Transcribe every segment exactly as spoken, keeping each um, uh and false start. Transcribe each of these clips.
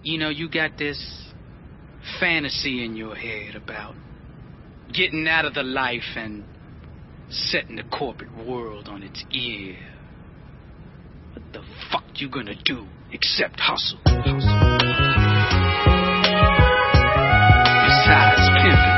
you know, you got this fantasy in your head about getting out of the life and setting the corporate world on its ear. What the fuck you gonna do except hustle? Hustle. Besides pimping,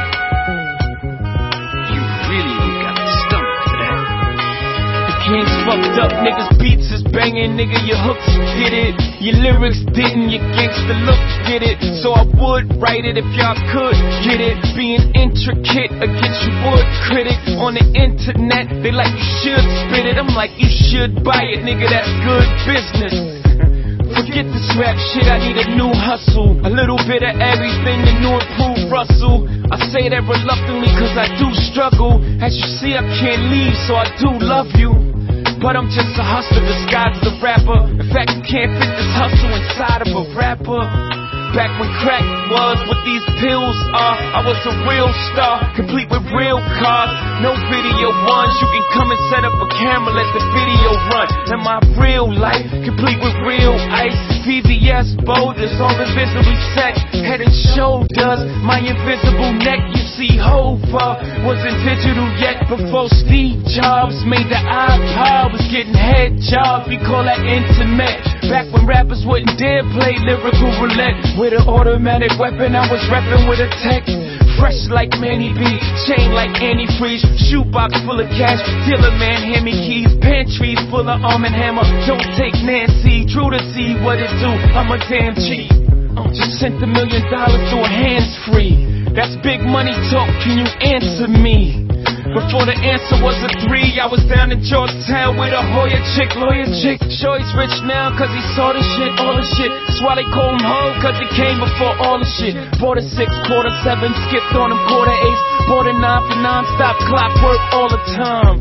you really ain't got the stomach for that. The king's fucked up, niggas beats is banging, nigga, your hooks get it. Your lyrics didn't, your gangsta looks get it. So I would write it if y'all could get it. Being intricate against your wood critic. On the internet, they like you should spit it. I'm like, you should buy it, nigga, that's good business. Forget this rap shit, I need a new hustle. A little bit of everything, the new improved Russell. I say that reluctantly cause I do struggle. As you see, I can't leave, so I do love you. But I'm just a hustler disguised as a rapper. In fact, you can't fit this hustle inside of a rapper. Back when crack was what these pills are, I was a real star, complete with real cars. No video ones, you can come and set up a camera, let the video run. And my real life, complete with real ice. P V S boulders, all invisibly set. Head and shoulders, my invisible neck. You see Hova wasn't digital yet. Before Steve Jobs made the iPod, was getting head jobs, we call that intimate. Back when rappers wouldn't dare play lyrical roulette. With an automatic weapon, I was reppin' with a tech. Fresh like Manny B, chain like antifreeze. Shoebox full of cash, dealer man hand me keys. Pantries full of Arm and Hammer, don't take Nancy. True to see what it do, I'm a damn cheat. uh, Just sent a million dollars to a hands free. That's big money talk, can you answer me? Before the answer was a three, I was down in Georgetown with a Hoya chick, lawyer chick. Sure he's rich now cause he saw the shit, all the shit. That's why they call him Ho, cause he came before all the shit. Bought a six, quarter seven, skipped on him quarter eight. Bought a nine for non-stop clockwork all the time.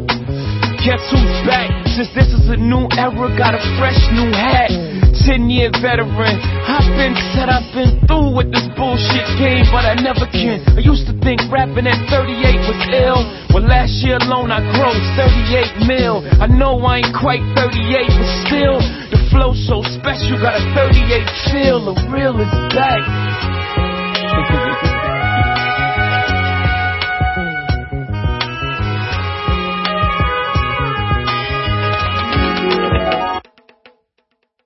Guess who's back? Since this is a new era, got a fresh new hat. Ten year veteran, I've been said I've been through with this bullshit game, but I never can. I used to think rapping at thirty-eight was ill. Well, last year alone I grossed thirty-eight mil. I know I ain't quite thirty-eight, but still, the flow so special, got a thirty-eight feel. The real is back.